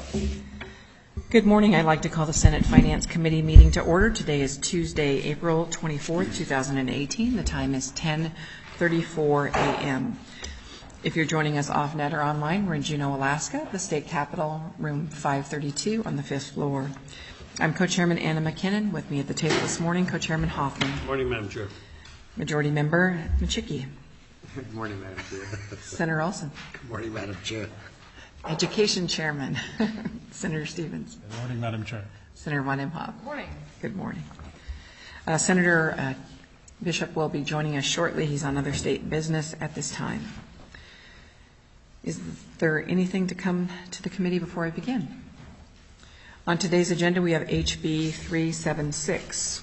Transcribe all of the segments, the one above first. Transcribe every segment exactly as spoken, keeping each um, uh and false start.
Good morning. I'd like to call the Senate Finance Committee meeting to order. Today is Tuesday, April twenty-fourth, two thousand eighteen. The time is ten thirty-four a m If you're joining us off-net or online, we're in Juneau, Alaska, the state capitol, room five thirty-two on the fifth floor. I'm Co-Chairman Anna McKinnon. With me at the table this morning, Co-Chairman Hoffman. Good morning, Madam Chair. Majority Member Machicki. Good morning, Madam Chair. Senator Olson. Good morning, Madam Chair. Education Chairman, Senator Stevens. Good morning, Madam Chair. Senator Von Imhoff. Good morning. Good morning. Uh, Senator uh, Bishop will be joining us shortly. He's on other state business at this time. Is there anything to come to the committee before I begin? On today's agenda, we have H B three seventy-six.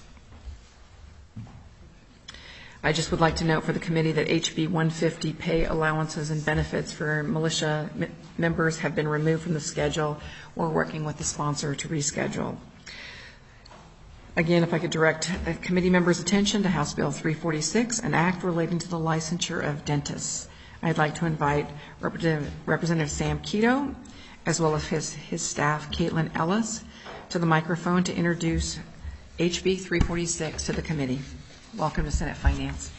I just would like to note for the committee that H B one fifty pay allowances and benefits for militia m- members have been removed from the schedule. We're working with the sponsor to reschedule. Again, if I could direct uh, committee members' attention to House Bill three forty-six, an act relating to the licensure of dentists. I'd like to invite Representative, Representative Sam Kito, as well as his, his staff, Caitlin Ellis, to the microphone to introduce H B three forty-six to the committee. Welcome to Senate Finance.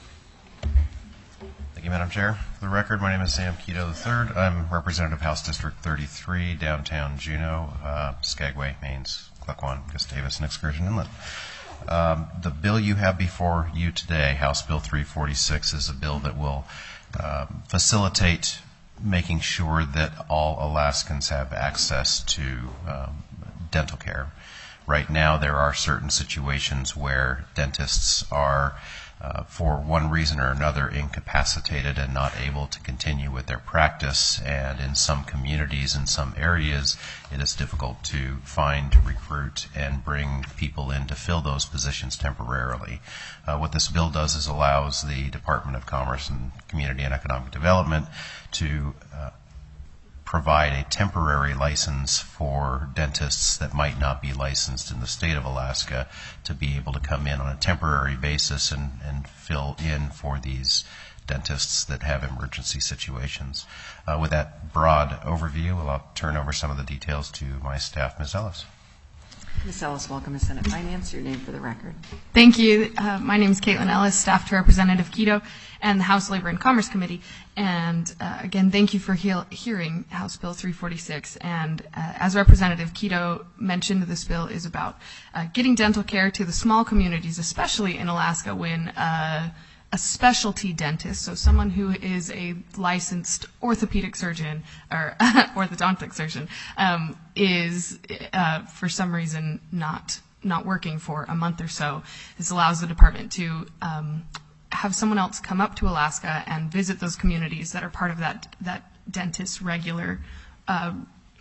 Thank you, Madam Chair. For the record, my name is Sam Kito the third. I'm Representative House District thirty-three, downtown Juneau, uh, Skagway, Maines, Klukwan, Gustavus, and Excursion Inlet. Um, the bill you have before you today, House Bill three forty-six, is a bill that will um, facilitate making sure that all Alaskans have access to um, dental care. Right now, there are certain situations where dentists are, uh, for one reason or another, incapacitated and not able to continue with their practice. And in some communities, in some areas, it is difficult to find, recruit, and bring people in to fill those positions temporarily. Uh, what this bill does is allows the Department of Commerce and Community and Economic Development to uh, provide a temporary license for dentists that might not be licensed in the state of Alaska to be able to come in on a temporary basis and, and fill in for these dentists that have emergency situations. Uh, with that broad overview, I'll turn over some of the details to my staff, Miz Ellis. Miz Ellis, welcome to Senate Finance. Your name for the record. Thank you. Uh, my name is Caitlin Ellis, staff to Representative Kito and the House Labor and Commerce Committee. And uh, again, thank you for he- hearing House Bill three forty-six. And uh, as Representative Kito mentioned, this bill is about uh, getting dental care to the small communities, especially in Alaska, when uh, a specialty dentist, so someone who is a licensed orthopedic surgeon or orthodontic surgeon, um, is uh, for some reason not not working for a month or so. This allows the department to um, have someone else come up to Alaska and visit those communities that are part of that that dentist's regular uh,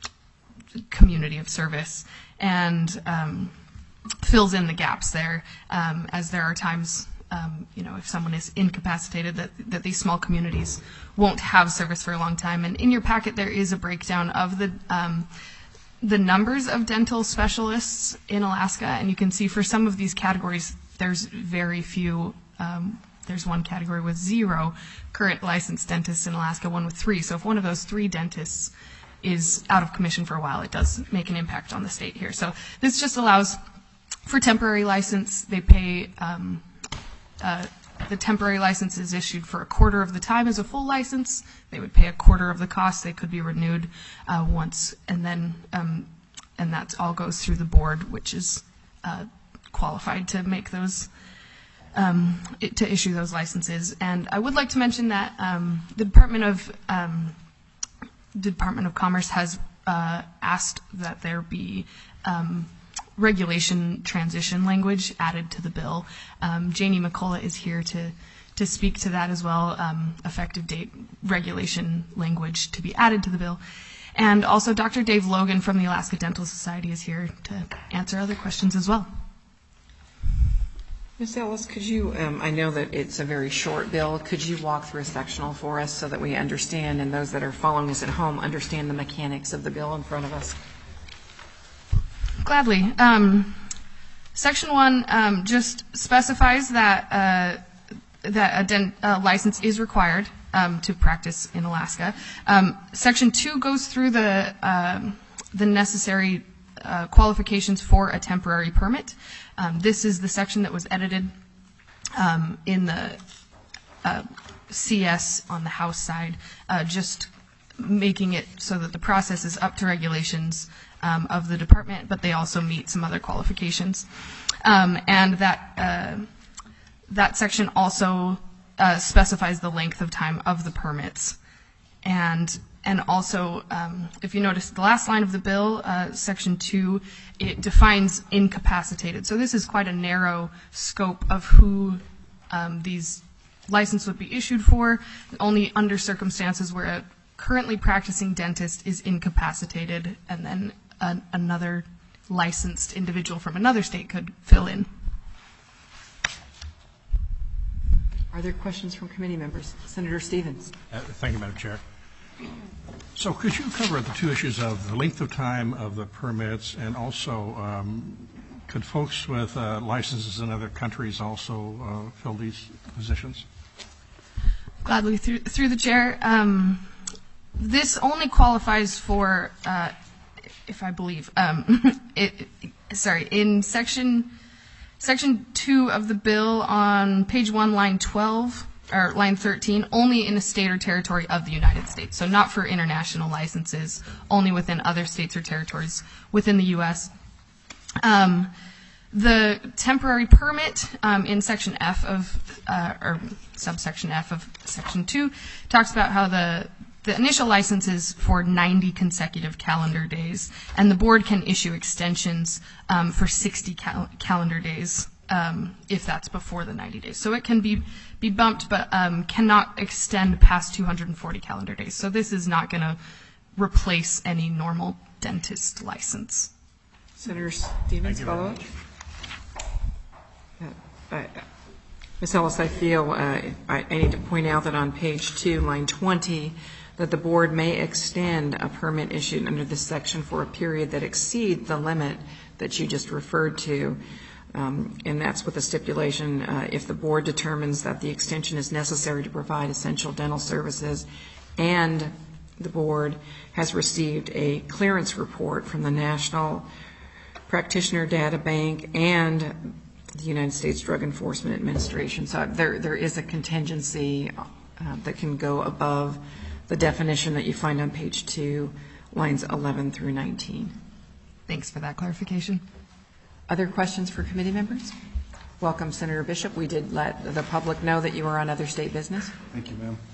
community of service, and um, fills in the gaps there, um, as there are times. Um, you know, if someone is incapacitated, that, that these small communities won't have service for a long time. And in your packet, there is a breakdown of the um, the numbers of dental specialists in Alaska. And you can see for some of these categories, there's very few. Um, there's one category with zero current licensed dentists in Alaska, one with three. So if one of those three dentists is out of commission for a while, it does make an impact on the state here. So this just allows for temporary license. They pay... Um, Uh, the temporary license is issued for a quarter of the time as a full license. They would pay a quarter of the cost. They could be renewed uh, once, and then um, and that all goes through the board, which is uh, qualified to make those um, it, to issue those licenses. And I would like to mention that um, the Department of um, the Department of Commerce has uh, asked that there be um, regulation transition language added to the bill. Um, Janie McCullough is here to to speak to that as well, um, effective date regulation language to be added to the bill. And also Doctor Dave Logan from the Alaska Dental Society is here to answer other questions as well. Miz Ellis, could you, um, I know that it's a very short bill, could you walk through a sectional for us so that we understand, and those that are following us at home understand the mechanics of the bill in front of us? Gladly. Um, Section one um, just specifies that uh, that a dent, uh, license is required um, to practice in Alaska. Um, Section two goes through the um, the necessary uh, qualifications for a temporary permit. Um, this is the section that was edited um, in the uh, C S on the House side, uh, just making it so that the process is up to regulations um, of the department, but they also meet some other qualifications. Um, and that uh, that section also uh, specifies the length of time of the permits. And and also, um, if you notice the last line of the bill, uh, section two, it defines incapacitated. So this is quite a narrow scope of who um, these license would be issued for, only under circumstances where a currently practicing dentist is incapacitated, and then an, another licensed individual from another state could fill in. Are there questions from committee members? Senator Stevens. Uh, thank you, Madam Chair. So could you cover the two issues of the length of time of the permits, and also um, could folks with uh, licenses in other countries also uh, fill these positions? Gladly, through, through the chair. Um, this only qualifies for, uh, if I believe, um, it, it, sorry, in section section two of the bill on page one, line twelve, or line thirteen, only in a state or territory of the United States. So not for international licenses, only within other states or territories within the U S Um, the temporary permit um, in section F of, uh, or subsection F of section two, talks about how the the initial license is for ninety consecutive calendar days, and the board can issue extensions um, for sixty cal- calendar days um, if that's before the ninety days. So it can be, be bumped, but um, cannot extend past two hundred forty calendar days. So this is not going to replace any normal dentist license. Senator Stevens, follow up? Uh, Miz Ellis, I feel uh, I, I need to point out that on page two, line twenty, that the board may extend a permit issued under this section for a period that exceeds the limit that you just referred to. Um, and that's with the stipulation uh, if the board determines that the extension is necessary to provide essential dental services, and the board has received a clearance report from the National Practitioner Data Bank and the United States Drug Enforcement Administration. So there, there is a contingency uh, that can go above the definition that you find on page two, lines eleven through nineteen. Thanks for that clarification. Other questions for committee members? Welcome, Senator Bishop. We did let the public know that you were on other state business. Thank you, ma'am.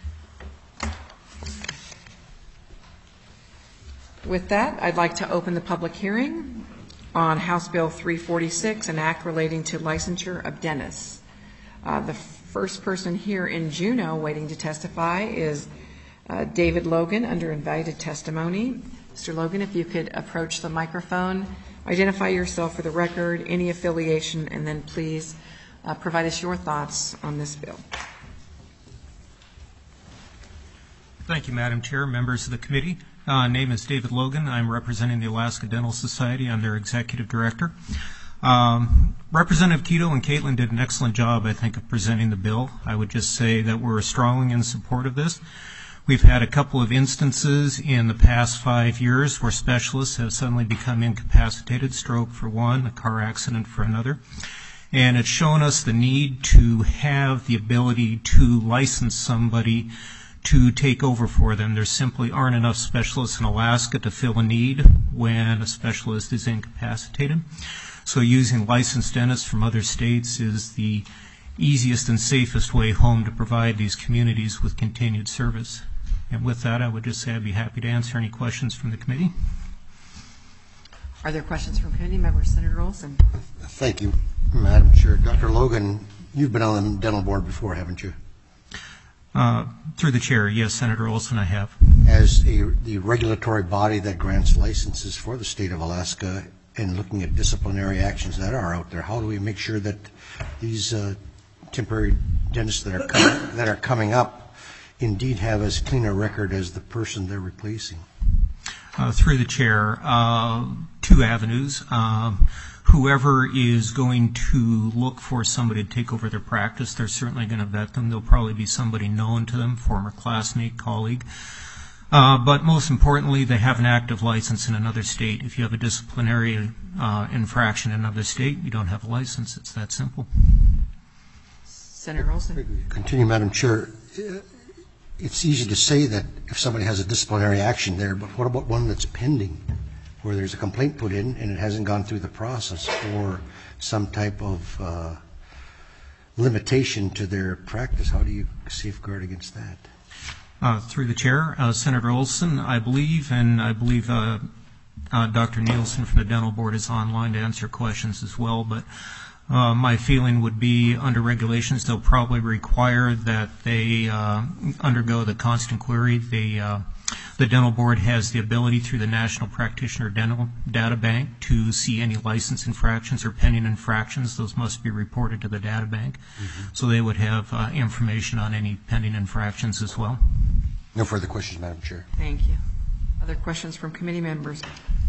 With that, I'd like to open the public hearing on House Bill three forty-six, an act relating to licensure of dentists. Uh, the first person here in Juneau waiting to testify is uh, David Logan under invited testimony. Mister Logan, if you could approach the microphone, identify yourself for the record, any affiliation, and then please uh, provide us your thoughts on this bill. Thank you, Madam Chair, members of the committee. Uh, name is David Logan. I'm representing the Alaska Dental Society. I'm their executive director. Um, Representative Keto and Caitlin did an excellent job, I think, of presenting the bill. I would just say that we're strongly in support of this. We've had a couple of instances in the past five years where specialists have suddenly become incapacitated, stroke for one, a car accident for another. And it's shown us the need to have the ability to license somebody to take over for them. There simply aren't enough specialists in Alaska to fill a need when a specialist is incapacitated. So using licensed dentists from other states is the easiest and safest way home to provide these communities with continued service. And with that, I would just say I'd be happy to answer any questions from the committee. Are there questions from committee members? Senator Olson. Thank you, Madam Chair. Doctor Logan, you've been on the dental board before, haven't you? Uh, through the chair, yes, Senator Olson, I have. As a, the regulatory body that grants licenses for the state of Alaska, and looking at disciplinary actions that are out there, how do we make sure that these uh, temporary dentists that are com- that are coming up indeed have as clean a record as the person they're replacing? Uh, through the chair, uh, two avenues. Um, whoever is going to look for somebody to take over their practice, they're certainly going to vet them. There'll probably be somebody known to them, former classmate, colleague. Uh, but most importantly, they have an active license in another state. If you have a disciplinary uh, infraction in another state, you don't have a license. It's that simple. Senator Olson. Continue, Madam Chair. It's easy to say that if somebody has a disciplinary action there, but what about one that's pending, where there's a complaint put in and it hasn't gone through the process, or some type of uh, limitation to their practice? How do you safeguard against that? Uh, through the chair, uh, Senator Olson, I believe, and I believe uh, uh, Doctor Nielsen from the Dental Board is online to answer questions as well, but uh, my feeling would be under regulations they'll probably require that they uh, undergo the constant query. They, uh, the Dental Board has the ability through the National Practitioner Dental Data Bank to see any license infractions or pending infractions. Those must be reported to the data bank. Mm-hmm. So they would have uh, information on any pending infractions as well. No further questions, Madam Chair. Thank you. Other questions from committee members?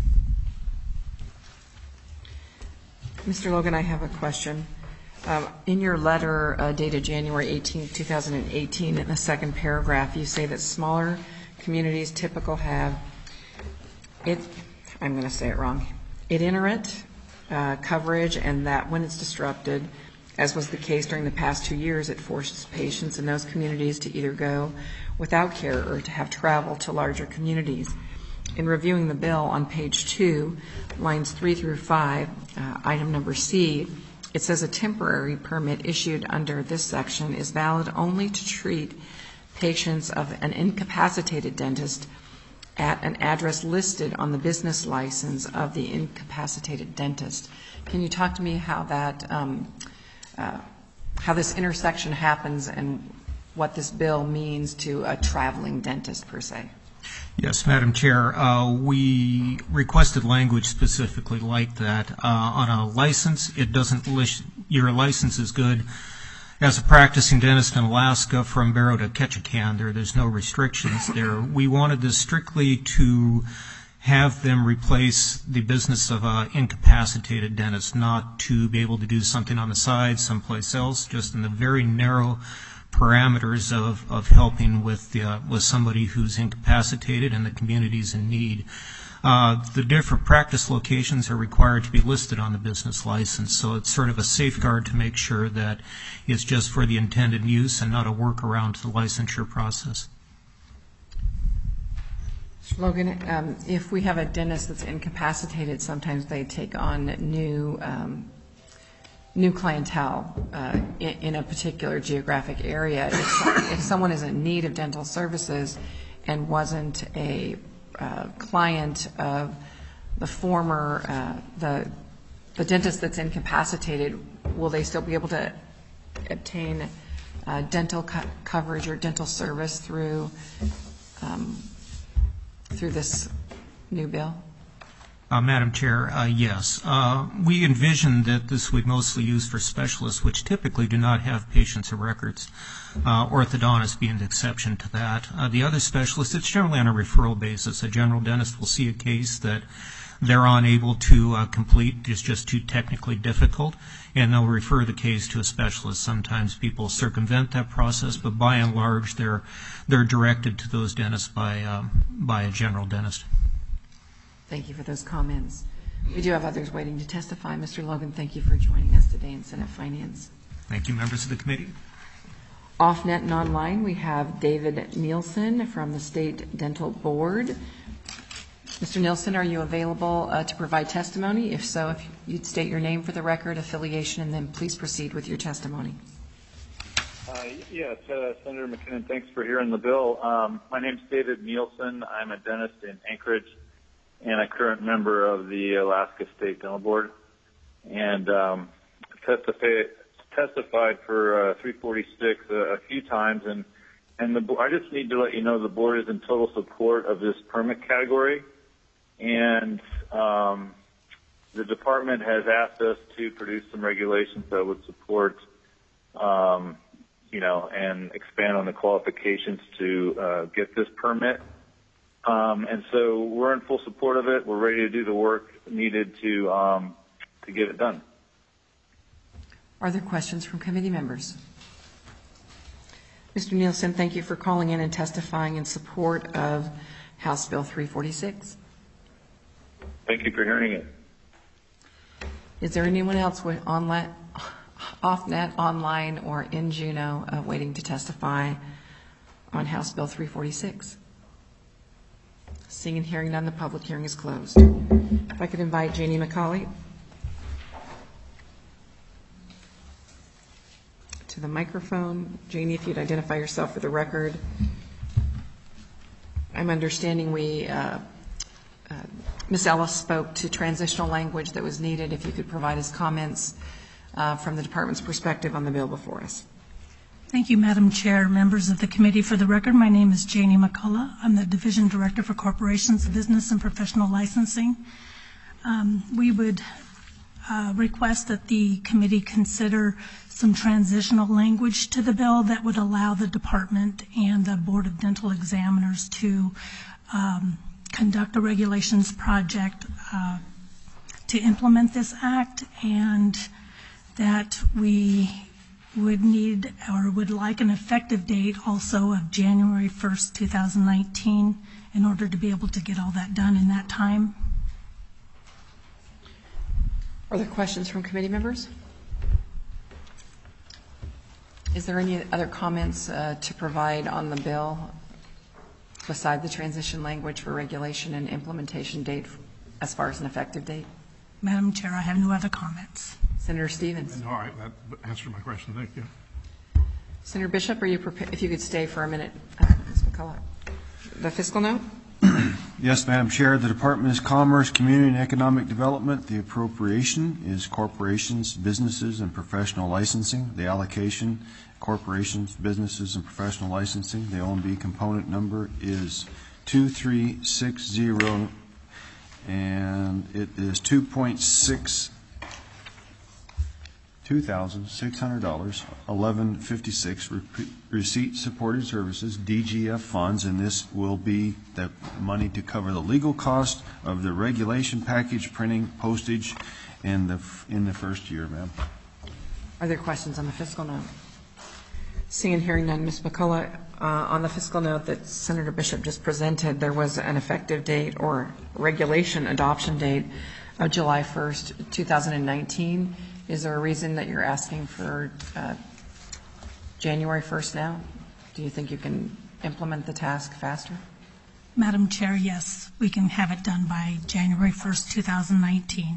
Mister Logan, I have a question. Um, in your letter uh, dated January eighteenth, two thousand eighteen, in the second paragraph, you say that smaller communities typical have it, I'm going to say it wrong, itinerant uh, coverage, and that when it's disrupted, as was the case during the past two years, it forces patients in those communities to either go without care or to have travel to larger communities. In reviewing the bill on page two, lines three through five, uh, item number C, it says a temporary permit issued under this section is valid only to treat patients of an incapacitated dentist at an address listed on the business license of the incapacitated dentist. Can you talk to me how that, um, uh, how this intersection happens and what this bill means to a traveling dentist per se? Yes, Madam Chair. Uh, we requested language specifically like that. Uh, on a license, it doesn't list your license is good. As a practicing dentist in Alaska from Barrow to Ketchikan, there, there's no restrictions there. We wanted this strictly to have them replace the business of an incapacitated dentist, not to be able to do something on the side someplace else, just in the very narrow parameters of, of helping with the, uh, with somebody who's incapacitated and the community's in need. Uh, the different practice locations are required to be listed on the business license, so it's sort of a safeguard to make sure that it's just for the intended use and not a workaround to the licensure process. Logan, um, if we have a dentist that's incapacitated, sometimes they take on new um, new clientele uh, in, in a particular geographic area. If, if someone is in need of dental services and wasn't a uh, client of the former, uh, the, the dentist that's incapacitated, will they still be able to obtain uh, dental co- coverage or dental service through um, through this new bill? Uh, Madam Chair, uh, yes. Uh, we envisioned that this would mostly use for specialists, which typically do not have patients or records, uh, orthodontists being the exception to that. Uh, the other specialists, it's generally on a referral basis. A general dentist will see a case that they're unable to uh, complete, it's just too technically difficult, and they'll refer the case to a specialist. Sometimes people circumvent that process, but by and large, they're they're directed to those dentists by um, by a general dentist. Thank you for those comments. We do have others waiting to testify. Mister Logan, thank you for joining us today in Senate Finance. Thank you, members of the committee. Off-net and online, we have David Nielsen from the State Dental Board. Mister Nielsen, are you available uh, to provide testimony? If so, if you'd state your name for the record, affiliation, and then please proceed with your testimony. Uh, yes, uh, Senator McKinnon, thanks for hearing the bill. Um, my name's David Nielsen. I'm a dentist in Anchorage and a current member of the Alaska State Dental Board, and um, testified, testified for uh, three forty-six a, a few times, and and the I just need to let you know the board is in total support of this permit category, and um, the department has asked us to produce some regulations that would support, um, you know, and expand on the qualifications to uh, get this permit. Um, and so we're in full support of it. We're ready to do the work needed to um, to get it done. Are there questions from committee members? Mister Nielsen, thank you for calling in and testifying in support of House Bill three forty-six. Thank you for hearing it. Is there anyone else with online, off-net, online, or in Juneau uh, waiting to testify on House Bill three forty-six? Seeing and hearing none, the public hearing is closed. If I could invite Janie McCauley to the microphone. Janie, if you'd identify yourself for the record. I'm understanding we, uh, uh, Miz Ellis spoke to transitional language that was needed. If you could provide us comments uh, from the department's perspective on the bill before us. Thank you, Madam Chair, members of the committee. For the record, my name is Janie McCullough. I'm the Division Director for Corporations, Business, and Professional Licensing. Um, we would uh, request that the committee consider some transitional language to the bill that would allow the department and the Board of Dental Examiners to um, conduct a regulations project uh, to implement this act, and that we would need or would like an effective date also of January first, two thousand nineteen in order to be able to get all that done in that time. Are there questions from committee members? Is there any other comments uh, to provide on the bill beside the transition language for regulation and implementation date as far as an effective date? Madam Chair, I have no other comments. Senator Stevens. No, I, that answered my question. Thank you. Senator Bishop, are you prepared? If you could stay for a minute, uh, Miz McCullough. The fiscal note? Yes, Madam Chair. The Department of Commerce, Community and Economic Development. The appropriation is corporations, businesses, and professional licensing. The allocation, corporations, businesses, and professional licensing. The O M B component number is two three six zero, and it is two point six two thousand six hundred dollars, eleven fifty-six receipt supported services, D G F funds, and this will be the money to cover the legal cost of the regulation package, printing, postage, in the in the first year, ma'am. Are there questions on the fiscal note? Seeing and hearing none, Miz McCullough, uh, on the fiscal note that Senator Bishop just presented, there was an effective date or regulation adoption date of July first, two thousand nineteen. Is there a reason that you're asking for uh, January first now? Do you think you can implement the task faster? Madam Chair, yes, we can have it done by January first, two thousand nineteen.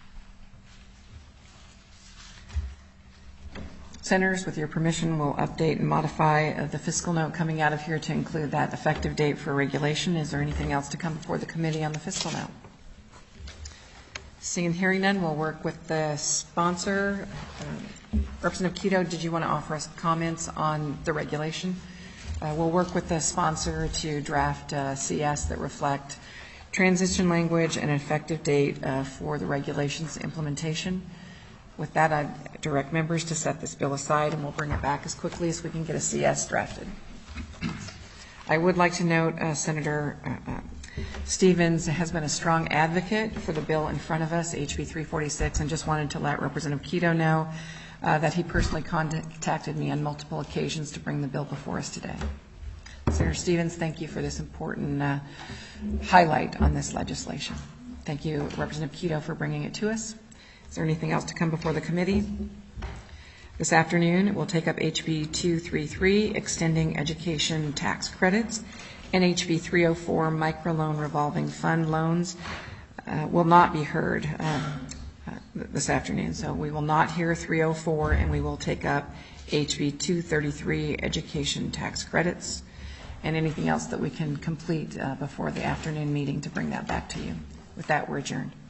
Senators, with your permission, we'll update and modify uh, the fiscal note coming out of here to include that effective date for regulation. Is there anything else to come before the committee on the fiscal note? Seeing and hearing none, we'll work with the sponsor. Uh, Representative Quito, did you want to offer us comments on the regulation? Uh, we'll work with the sponsor to draft uh, C S that reflect transition language and an effective date uh, for the regulations implementation. With that, I direct members to set this bill aside, and we'll bring it back as quickly as we can get a C S drafted. I would like to note, uh, Senator uh, uh, Stevens has been a strong advocate for the bill in front of us, H B three forty-six, and just wanted to let Representative Quito know uh, that he personally contacted me on multiple occasions to bring the bill before us today. Senator Stevens, thank you for this important uh, highlight on this legislation. Thank you, Representative Quito, for bringing it to us. Is there anything else to come before the committee? This afternoon, we'll take up H B two thirty-three, extending education tax credits, and H B three oh four, microloan revolving fund loans, uh, will not be heard uh, uh, this afternoon. So we will not hear three oh four, and we will take up H B two thirty-three, education tax credits, and anything else that we can complete uh, before the afternoon meeting to bring that back to you. With that, we're adjourned.